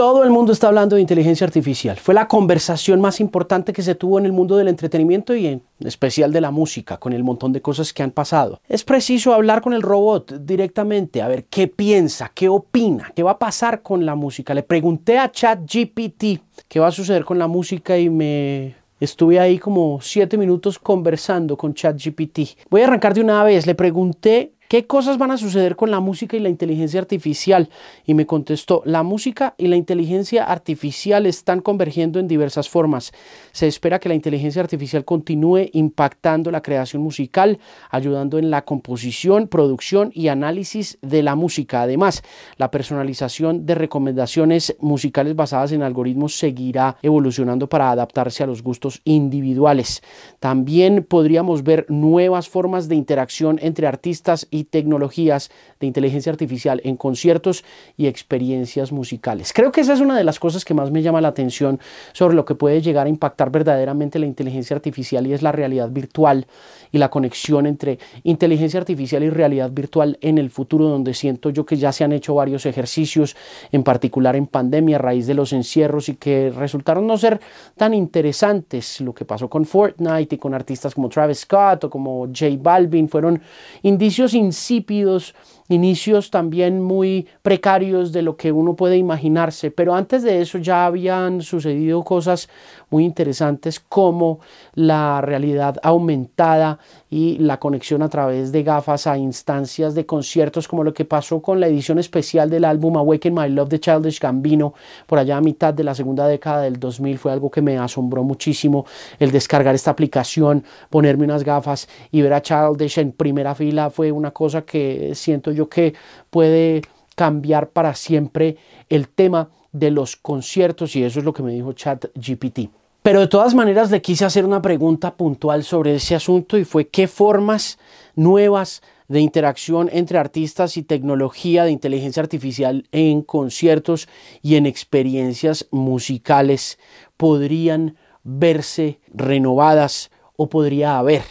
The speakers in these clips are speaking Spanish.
Todo el mundo está hablando de inteligencia artificial. Fue la conversación más importante que se tuvo en el mundo del entretenimiento y en especial de la música, con el montón de cosas que han pasado. Es preciso hablar con el robot directamente, a ver qué piensa, qué opina, qué va a pasar con la música. Le pregunté a ChatGPT qué va a suceder con la música y estuve ahí como 7 minutos conversando con ChatGPT. Voy a arrancar de una vez. Le pregunté ¿qué cosas van a suceder con la música y la inteligencia artificial? Y me contestó, la música y la inteligencia artificial están convergiendo en diversas formas. Se espera que la inteligencia artificial continúe impactando la creación musical, ayudando en la composición, producción y análisis de la música. Además, la personalización de recomendaciones musicales basadas en algoritmos seguirá evolucionando para adaptarse a los gustos individuales. También podríamos ver nuevas formas de interacción entre artistas y tecnologías de inteligencia artificial en conciertos y experiencias musicales. Creo que esa es una de las cosas que más me llama la atención sobre lo que puede llegar a impactar verdaderamente la inteligencia artificial y es la realidad virtual y la conexión entre inteligencia artificial y realidad virtual en el futuro, donde siento yo que ya se han hecho varios ejercicios, en particular en pandemia a raíz de los encierros y que resultaron no ser tan interesantes. Lo que pasó con Fortnite y con artistas como Travis Scott o como J Balvin fueron indicios insípidos, inicios también muy precarios de lo que uno puede imaginarse, pero antes de eso ya habían sucedido cosas muy interesantes como la realidad aumentada y la conexión a través de gafas a instancias de conciertos, como lo que pasó con la edición especial del álbum Awaken My Love de Childish Gambino por allá a mitad de la segunda década del 2000. Fue algo que me asombró muchísimo, el descargar esta aplicación, ponerme unas gafas y ver a Childish en primera fila. Fue una cosa que siento yo que puede cambiar para siempre el tema de los conciertos, y eso es lo que me dijo ChatGPT. Pero de todas maneras le quise hacer una pregunta puntual sobre ese asunto y fue ¿qué formas nuevas de interacción entre artistas y tecnología de inteligencia artificial en conciertos y en experiencias musicales podrían verse renovadas o podría haber?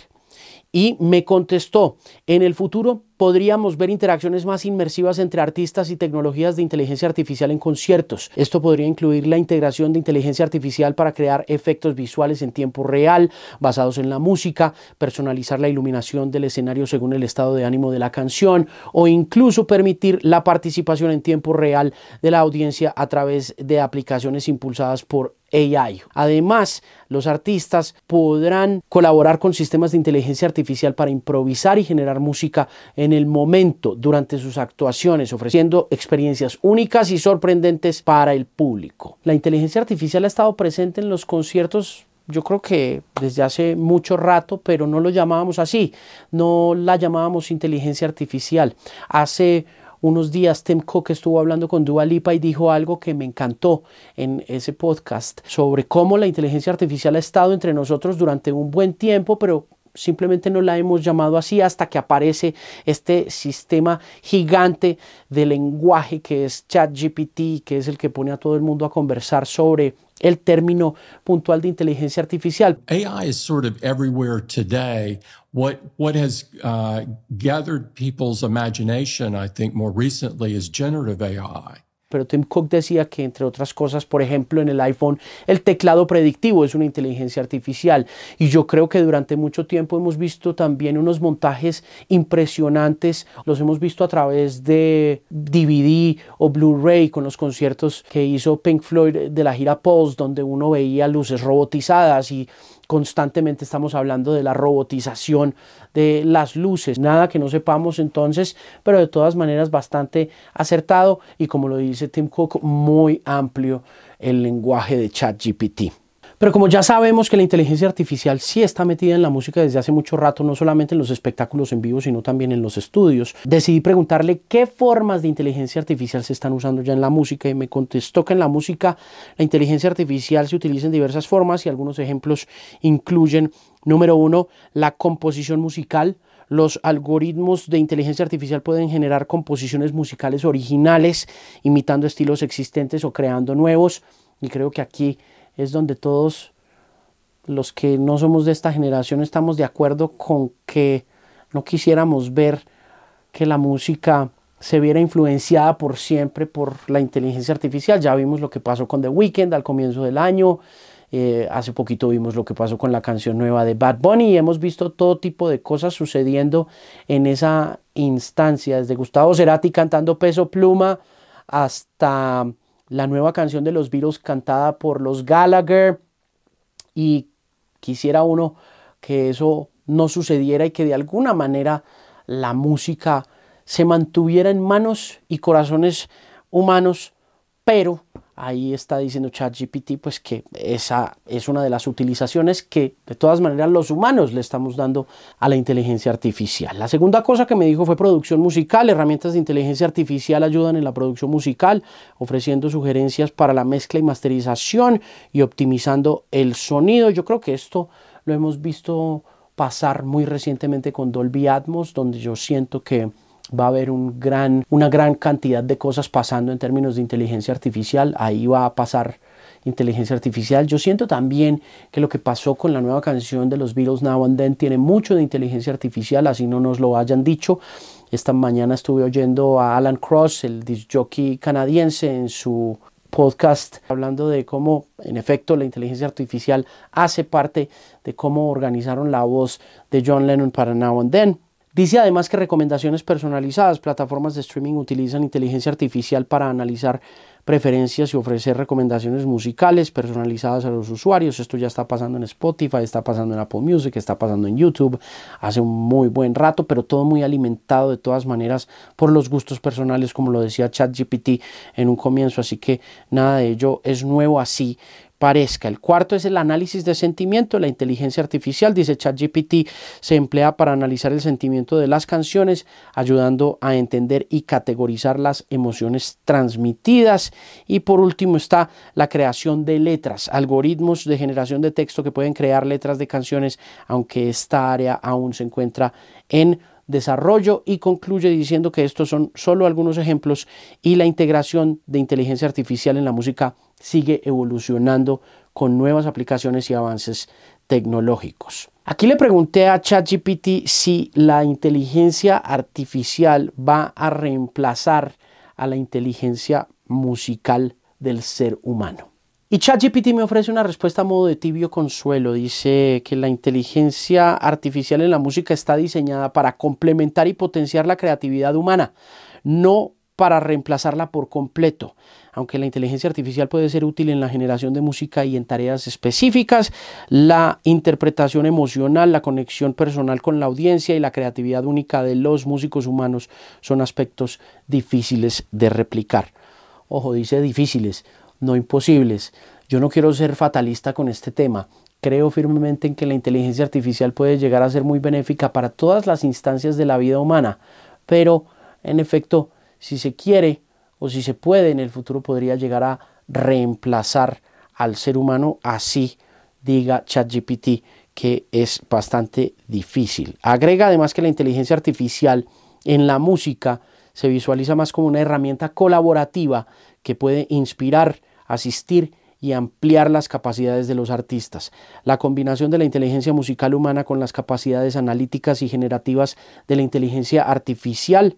Y me contestó, en el futuro podríamos ver interacciones más inmersivas entre artistas y tecnologías de inteligencia artificial en conciertos. Esto podría incluir la integración de inteligencia artificial para crear efectos visuales en tiempo real, basados en la música, personalizar la iluminación del escenario según el estado de ánimo de la canción, o incluso permitir la participación en tiempo real de la audiencia a través de aplicaciones impulsadas por AI. Además, los artistas podrán colaborar con sistemas de inteligencia artificial para improvisar y generar música en el momento durante sus actuaciones, ofreciendo experiencias únicas y sorprendentes para el público. La inteligencia artificial ha estado presente en los conciertos, yo creo que desde hace mucho rato, pero no lo llamábamos así, no la llamábamos inteligencia artificial. Hace unos días Tim Cook estuvo hablando con Dua Lipa y dijo algo que me encantó en ese podcast sobre cómo la inteligencia artificial ha estado entre nosotros durante un buen tiempo, pero simplemente no la hemos llamado así hasta que aparece este sistema gigante de lenguaje que es ChatGPT, que es el que pone a todo el mundo a conversar sobre el término puntual de inteligencia artificial. AI is sort of everywhere today. What has gathered people's imagination, I think, more recently is generative AI. Pero Tim Cook decía que, entre otras cosas, por ejemplo, en el iPhone, el teclado predictivo es una inteligencia artificial. Y yo creo que durante mucho tiempo hemos visto también unos montajes impresionantes. Los hemos visto a través de DVD o Blu-ray con los conciertos que hizo Pink Floyd de la gira Pulse, donde uno veía luces robotizadas y constantemente estamos hablando de la robotización de las luces. Nada que no sepamos entonces, pero de todas maneras bastante acertado y, como lo dice Tim Cook, muy amplio el lenguaje de ChatGPT. Pero como ya sabemos que la inteligencia artificial sí está metida en la música desde hace mucho rato, no solamente en los espectáculos en vivo, sino también en los estudios, decidí preguntarle qué formas de inteligencia artificial se están usando ya en la música y me contestó que en la música la inteligencia artificial se utiliza en diversas formas y algunos ejemplos incluyen, número 1, la composición musical. Los algoritmos de inteligencia artificial pueden generar composiciones musicales originales, imitando estilos existentes o creando nuevos, y creo que aquí es donde todos los que no somos de esta generación estamos de acuerdo con que no quisiéramos ver que la música se viera influenciada por siempre por la inteligencia artificial. Ya vimos lo que pasó con The Weeknd al comienzo del año. Hace poquito vimos lo que pasó con la canción nueva de Bad Bunny y hemos visto todo tipo de cosas sucediendo en esa instancia, desde Gustavo Cerati cantando Peso Pluma hasta la nueva canción de los Beatles cantada por los Gallagher, y quisiera uno que eso no sucediera y que de alguna manera la música se mantuviera en manos y corazones humanos, pero ahí está diciendo ChatGPT pues que esa es una de las utilizaciones que de todas maneras los humanos le estamos dando a la inteligencia artificial. La segunda cosa que me dijo fue producción musical. Herramientas de inteligencia artificial ayudan en la producción musical, ofreciendo sugerencias para la mezcla y masterización y optimizando el sonido. Yo creo que esto lo hemos visto pasar muy recientemente con Dolby Atmos, donde yo siento que va a haber una gran cantidad de cosas pasando en términos de inteligencia artificial. Ahí va a pasar inteligencia artificial. Yo siento también que lo que pasó con la nueva canción de los Beatles, Now and Then, tiene mucho de inteligencia artificial, así no nos lo hayan dicho. Esta mañana estuve oyendo a Alan Cross, el disc jockey canadiense, en su podcast, hablando de cómo en efecto la inteligencia artificial hace parte de cómo organizaron la voz de John Lennon para Now and Then. Dice además que recomendaciones personalizadas, plataformas de streaming utilizan inteligencia artificial para analizar preferencias y ofrecer recomendaciones musicales personalizadas a los usuarios. Esto ya está pasando en Spotify, está pasando en Apple Music, está pasando en YouTube hace un muy buen rato, pero todo muy alimentado de todas maneras por los gustos personales, como lo decía ChatGPT en un comienzo, así que nada de ello es nuevo así parezca. El cuarto es el análisis de sentimiento. La inteligencia artificial, dice ChatGPT, se emplea para analizar el sentimiento de las canciones, ayudando a entender y categorizar las emociones transmitidas. Y por último está la creación de letras, algoritmos de generación de texto que pueden crear letras de canciones, aunque esta área aún se encuentra en desarrollo, y concluye diciendo que estos son solo algunos ejemplos y la integración de inteligencia artificial en la música sigue evolucionando con nuevas aplicaciones y avances tecnológicos. Aquí le pregunté a ChatGPT si la inteligencia artificial va a reemplazar a la inteligencia musical del ser humano. Y ChatGPT me ofrece una respuesta a modo de tibio consuelo. Dice que la inteligencia artificial en la música está diseñada para complementar y potenciar la creatividad humana, no para reemplazarla por completo. Aunque la inteligencia artificial puede ser útil en la generación de música y en tareas específicas, la interpretación emocional, la conexión personal con la audiencia y la creatividad única de los músicos humanos son aspectos difíciles de replicar. Ojo, dice difíciles, no imposibles. Yo no quiero ser fatalista con este tema. Creo firmemente en que la inteligencia artificial puede llegar a ser muy benéfica para todas las instancias de la vida humana, pero en efecto, si se quiere o si se puede, en el futuro podría llegar a reemplazar al ser humano, así diga ChatGPT, que es bastante difícil. Agrega además que la inteligencia artificial en la música se visualiza más como una herramienta colaborativa que puede inspirar, asistir y ampliar las capacidades de los artistas. La combinación de la inteligencia musical humana con las capacidades analíticas y generativas de la inteligencia artificial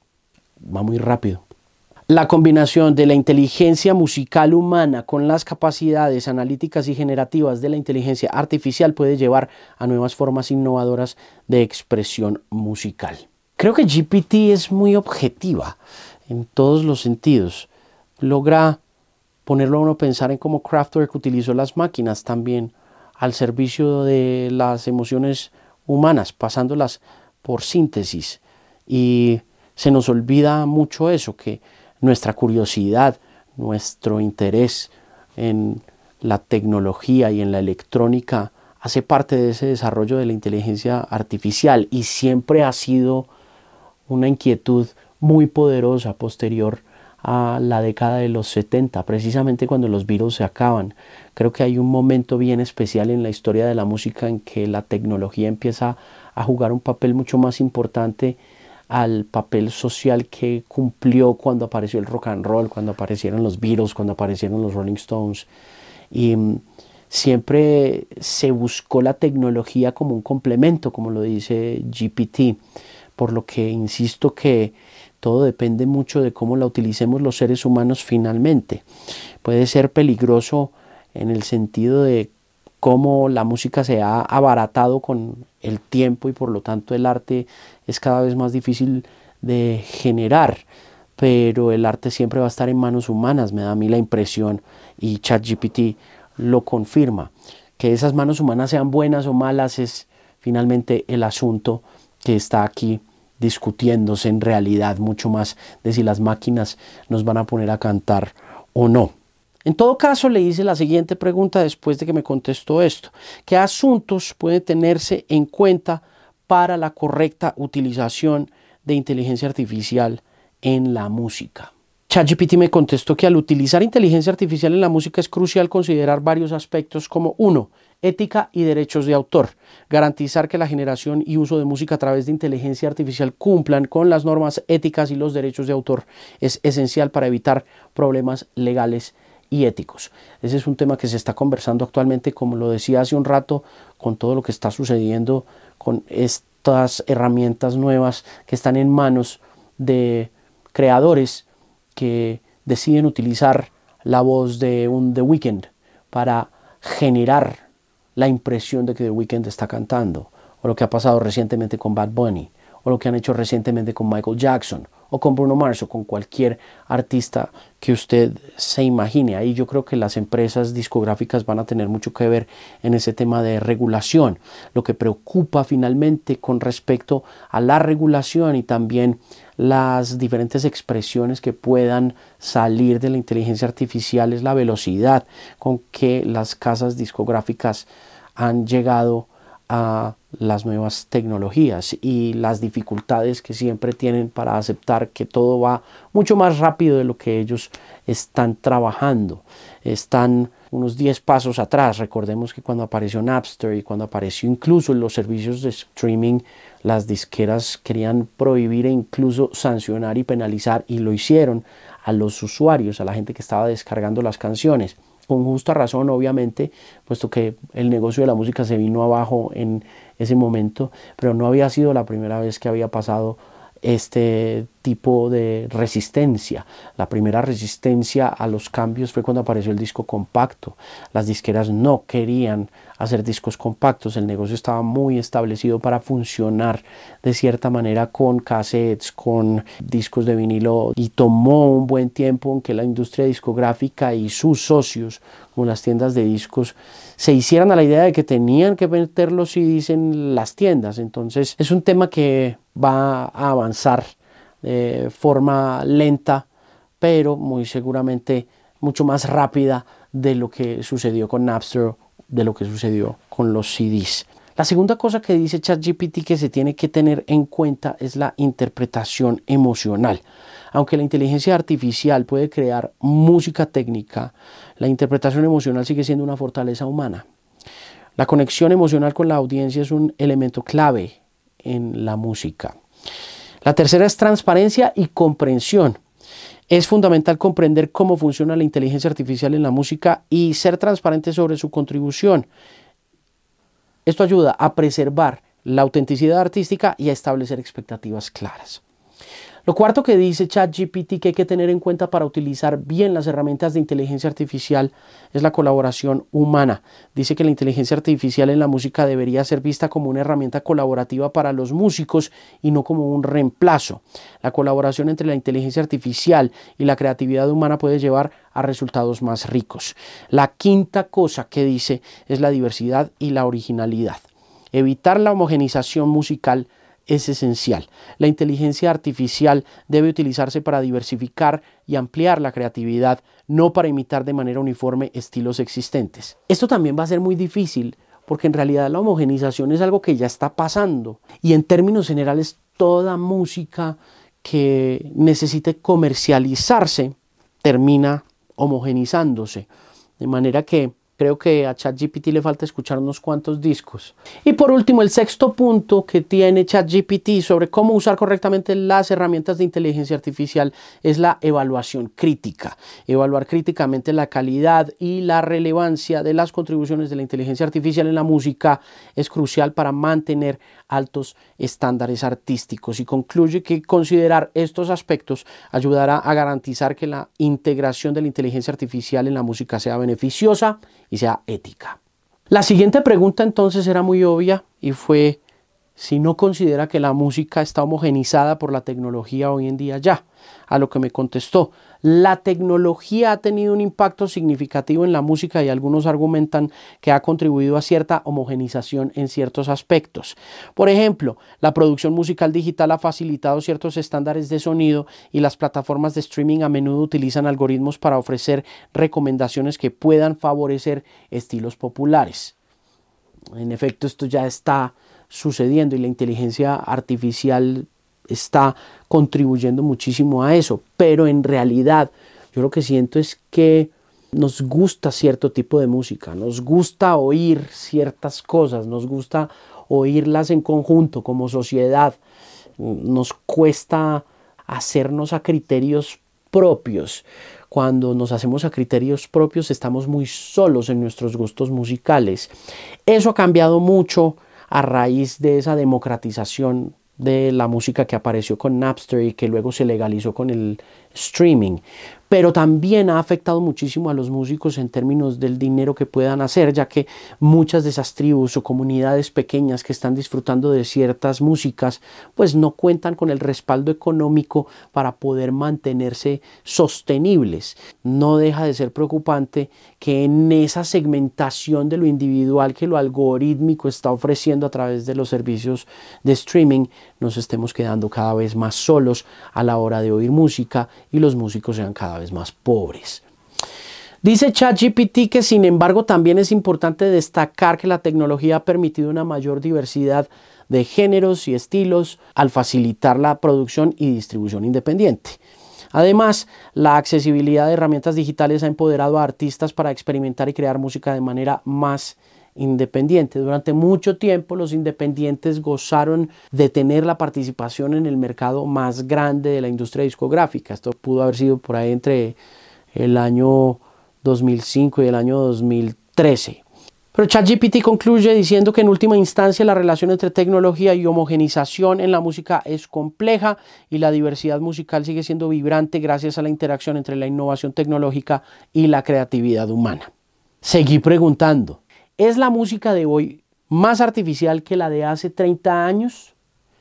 va muy rápido. La combinación de la inteligencia musical humana con las capacidades analíticas y generativas de la inteligencia artificial puede llevar a nuevas formas innovadoras de expresión musical. Creo que GPT es muy objetiva en todos los sentidos. Logra ponerlo a uno a pensar en cómo Kraftwerk utilizó las máquinas también al servicio de las emociones humanas, pasándolas por síntesis. Y se nos olvida mucho eso, que nuestra curiosidad, nuestro interés en la tecnología y en la electrónica hace parte de ese desarrollo de la inteligencia artificial, y siempre ha sido una inquietud muy poderosa posterior a la década de los 70, precisamente cuando los Beatles se acaban. Creo que hay un momento bien especial en la historia de la música en que la tecnología empieza a jugar un papel mucho más importante al papel social que cumplió cuando apareció el rock and roll, cuando aparecieron los Beatles, cuando aparecieron los Rolling Stones. Y siempre se buscó la tecnología como un complemento, como lo dice GPT, por lo que insisto que Todo depende mucho de cómo la utilicemos los seres humanos finalmente. Puede ser peligroso en el sentido de cómo la música se ha abaratado con el tiempo y por lo tanto el arte es cada vez más difícil de generar, pero el arte siempre va a estar en manos humanas, me da a mí la impresión, y ChatGPT lo confirma. Que esas manos humanas sean buenas o malas es finalmente el asunto que está aquí discutiéndose en realidad, mucho más de si las máquinas nos van a poner a cantar o no. En todo caso, le hice la siguiente pregunta después de que me contestó esto. ¿Qué asuntos pueden tenerse en cuenta para la correcta utilización de inteligencia artificial en la música? ChatGPT me contestó que al utilizar inteligencia artificial en la música es crucial considerar varios aspectos como 1. Ética y derechos de autor. Garantizar que la generación y uso de música a través de inteligencia artificial cumplan con las normas éticas y los derechos de autor es esencial para evitar problemas legales y éticos. Ese es un tema que se está conversando actualmente, como lo decía hace un rato, con todo lo que está sucediendo con estas herramientas nuevas que están en manos de creadores que deciden utilizar la voz de un The Weeknd para generar la impresión de que The Weeknd está cantando, o lo que ha pasado recientemente con Bad Bunny, o lo que han hecho recientemente con Michael Jackson, o con Bruno Mars, o con cualquier artista que usted se imagine. Ahí yo creo que las empresas discográficas van a tener mucho que ver en ese tema de regulación. Lo que preocupa finalmente con respecto a la regulación y también las diferentes expresiones que puedan salir de la inteligencia artificial es la velocidad con que las casas discográficas han llegado a las nuevas tecnologías y las dificultades que siempre tienen para aceptar que todo va mucho más rápido de lo que ellos están trabajando. Están unos 10 pasos atrás. Recordemos que cuando apareció Napster y cuando apareció incluso los servicios de streaming, las disqueras querían prohibir e incluso sancionar y penalizar, y lo hicieron, a los usuarios, a la gente que estaba descargando las canciones. Con justa razón, obviamente, puesto que el negocio de la música se vino abajo en ese momento, pero no había sido la primera vez que había pasado este tipo de resistencia. La primera resistencia a los cambios fue cuando apareció el disco compacto. Las disqueras no querían hacer discos compactos, el negocio estaba muy establecido para funcionar de cierta manera con cassettes, con discos de vinilo, y tomó un buen tiempo en que la industria discográfica y sus socios, como las tiendas de discos, se hicieran a la idea de que tenían que meter los CDs en las tiendas. Entonces es un tema que va a avanzar de forma lenta, pero muy seguramente mucho más rápida de lo que sucedió con Napster, de lo que sucedió con los CDs. La segunda cosa que dice ChatGPT que se tiene que tener en cuenta es la interpretación emocional. Aunque la inteligencia artificial puede crear música técnica, la interpretación emocional sigue siendo una fortaleza humana. La conexión emocional con la audiencia es un elemento clave en la música. La tercera es transparencia y comprensión. Es fundamental comprender cómo funciona la inteligencia artificial en la música y ser transparente sobre su contribución. Esto ayuda a preservar la autenticidad artística y a establecer expectativas claras. Lo cuarto que dice ChatGPT que hay que tener en cuenta para utilizar bien las herramientas de inteligencia artificial es la colaboración humana. Dice que la inteligencia artificial en la música debería ser vista como una herramienta colaborativa para los músicos y no como un reemplazo. La colaboración entre la inteligencia artificial y la creatividad humana puede llevar a resultados más ricos. La quinta cosa que dice es la diversidad y la originalidad. Evitar la homogenización musical es esencial. La inteligencia artificial debe utilizarse para diversificar y ampliar la creatividad, no para imitar de manera uniforme estilos existentes. Esto también va a ser muy difícil porque en realidad la homogenización es algo que ya está pasando, y en términos generales toda música que necesite comercializarse termina homogenizándose, de manera que Creo que a ChatGPT le falta escuchar unos cuantos discos. Y por último, el sexto punto que tiene ChatGPT sobre cómo usar correctamente las herramientas de inteligencia artificial es la evaluación crítica. Evaluar críticamente la calidad y la relevancia de las contribuciones de la inteligencia artificial en la música es crucial para mantener altos estándares artísticos, y concluye que considerar estos aspectos ayudará a garantizar que la integración de la inteligencia artificial en la música sea beneficiosa y sea ética. La siguiente pregunta entonces era muy obvia y fue si no considera que la música está homogenizada por la tecnología hoy en día ya. A lo que me contestó: la tecnología ha tenido un impacto significativo en la música y algunos argumentan que ha contribuido a cierta homogenización en ciertos aspectos. Por ejemplo, la producción musical digital ha facilitado ciertos estándares de sonido y las plataformas de streaming a menudo utilizan algoritmos para ofrecer recomendaciones que puedan favorecer estilos populares. En efecto, esto ya está sucediendo y la inteligencia artificial está contribuyendo muchísimo a eso, pero en realidad yo lo que siento es que nos gusta cierto tipo de música, nos gusta oír ciertas cosas, nos gusta oírlas en conjunto como sociedad, nos cuesta hacernos a criterios propios. Cuando nos hacemos a criterios propios estamos muy solos en nuestros gustos musicales. Eso ha cambiado mucho a raíz de esa democratización de la música que apareció con Napster y que luego se legalizó con el streaming. Pero también ha afectado muchísimo a los músicos en términos del dinero que puedan hacer, ya que muchas de esas tribus o comunidades pequeñas que están disfrutando de ciertas músicas, pues no cuentan con el respaldo económico para poder mantenerse sostenibles. No deja de ser preocupante que en esa segmentación de lo individual que lo algorítmico está ofreciendo a través de los servicios de streaming, nos estemos quedando cada vez más solos a la hora de oír música y los músicos sean cada vez más pobres. Dice ChatGPT que sin embargo también es importante destacar que la tecnología ha permitido una mayor diversidad de géneros y estilos al facilitar la producción y distribución independiente. Además, la accesibilidad de herramientas digitales ha empoderado a artistas para experimentar y crear música de manera más independiente. Durante mucho tiempo los independientes gozaron de tener la participación en el mercado más grande de la industria discográfica. Esto pudo haber sido por ahí entre el año 2005 y el año 2013. Pero ChatGPT concluye diciendo que en última instancia la relación entre tecnología y homogenización en la música es compleja y la diversidad musical sigue siendo vibrante gracias a la interacción entre la innovación tecnológica y la creatividad humana. Seguí preguntando: ¿es la música de hoy más artificial que la de hace 30 años?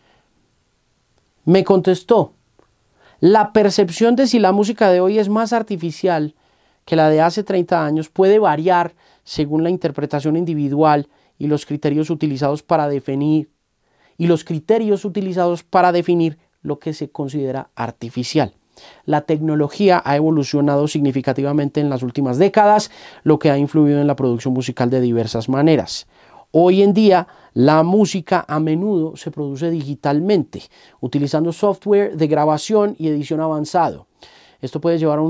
Me contestó: la percepción de si la música de hoy es más artificial que la de hace 30 años puede variar según la interpretación individual y los criterios utilizados para definir lo que se considera artificial. La tecnología ha evolucionado significativamente en las últimas décadas, lo que ha influido en la producción musical de diversas maneras. Hoy en día, la música a menudo se produce digitalmente, utilizando software de grabación y edición avanzado. Esto puede llevar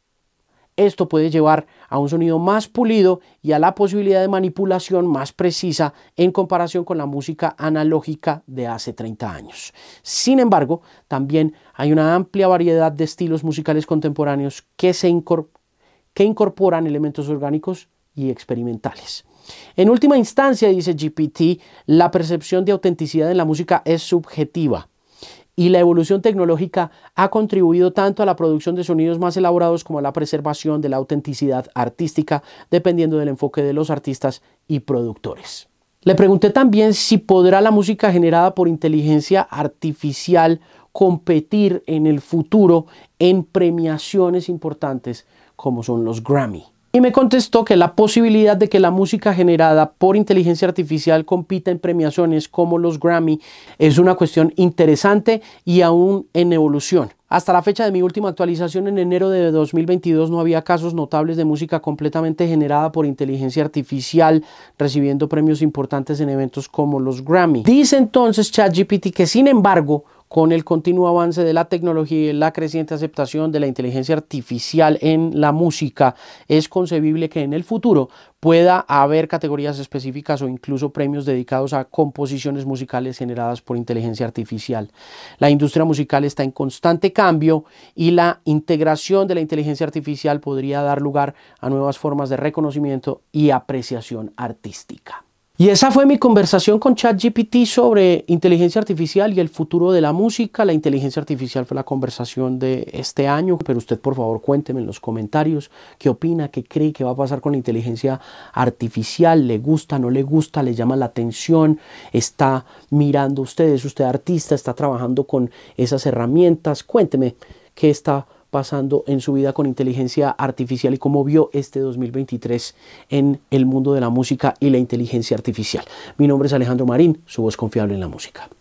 a un sonido más pulido y a la posibilidad de manipulación más precisa en comparación con la música analógica de hace 30 años. Sin embargo, también hay una amplia variedad de estilos musicales contemporáneos que incorporan elementos orgánicos y experimentales. En última instancia, dice GPT, la percepción de autenticidad en la música es subjetiva. Y la evolución tecnológica ha contribuido tanto a la producción de sonidos más elaborados como a la preservación de la autenticidad artística, dependiendo del enfoque de los artistas y productores. Le pregunté también si podrá la música generada por inteligencia artificial competir en el futuro en premiaciones importantes como son los Grammy. Y me contestó que la posibilidad de que la música generada por inteligencia artificial compita en premiaciones como los Grammy es una cuestión interesante y aún en evolución. Hasta la fecha de mi última actualización en enero de 2022 no había casos notables de música completamente generada por inteligencia artificial recibiendo premios importantes en eventos como los Grammy. Dice entonces ChatGPT que sin embargo con el continuo avance de la tecnología y la creciente aceptación de la inteligencia artificial en la música, es concebible que en el futuro pueda haber categorías específicas o incluso premios dedicados a composiciones musicales generadas por inteligencia artificial. La industria musical está en constante cambio y la integración de la inteligencia artificial podría dar lugar a nuevas formas de reconocimiento y apreciación artística. Y esa fue mi conversación con ChatGPT sobre inteligencia artificial y el futuro de la música. La inteligencia artificial fue la conversación de este año, pero usted por favor cuénteme en los comentarios qué opina, qué cree que va a pasar con la inteligencia artificial. ¿Le gusta, no le gusta, le llama la atención? ¿Está mirando usted, es usted artista, está trabajando con esas herramientas? Cuénteme qué está pasando en su vida con inteligencia artificial y cómo vio este 2023 en el mundo de la música y la inteligencia artificial. Mi nombre es Alejandro Marín, su voz confiable en la música.